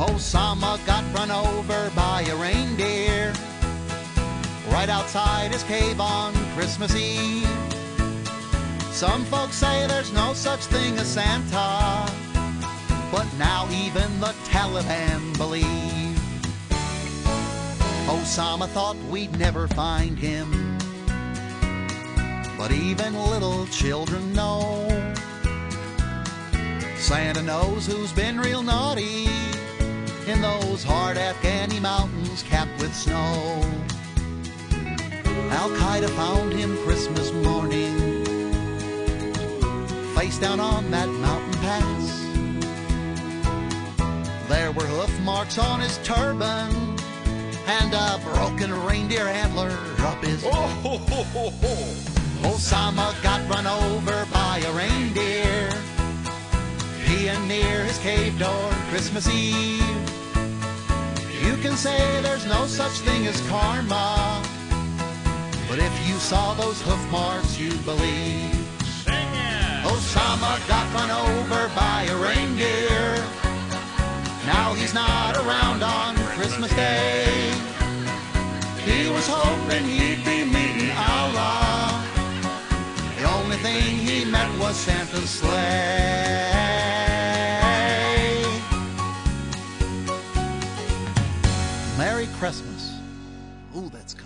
Osama got run over by a reindeer right outside his cave on Christmas Eve. Some folks say there's no such thing as Santa, but now even the Taliban believe. Osama thought we'd never find him, but even little children know Santa knows who's been real naughty in those hard Afghani mountains capped with snow. Al-Qaeda found him Christmas morning, face down on that mountain pass. There were hoof marks on his turban and a broken reindeer antler up his... Osama got run over by a reindeer peeing near his cave door Christmas Eve. You can say there's no such thing as karma, but if you saw those hoof marks, you'd believe. Osama got run over by a reindeer. Now he's not around on Christmas Day. He was hoping he'd be meeting Allah. The only thing he met was Santa's sleigh. Merry Christmas. Ooh, that's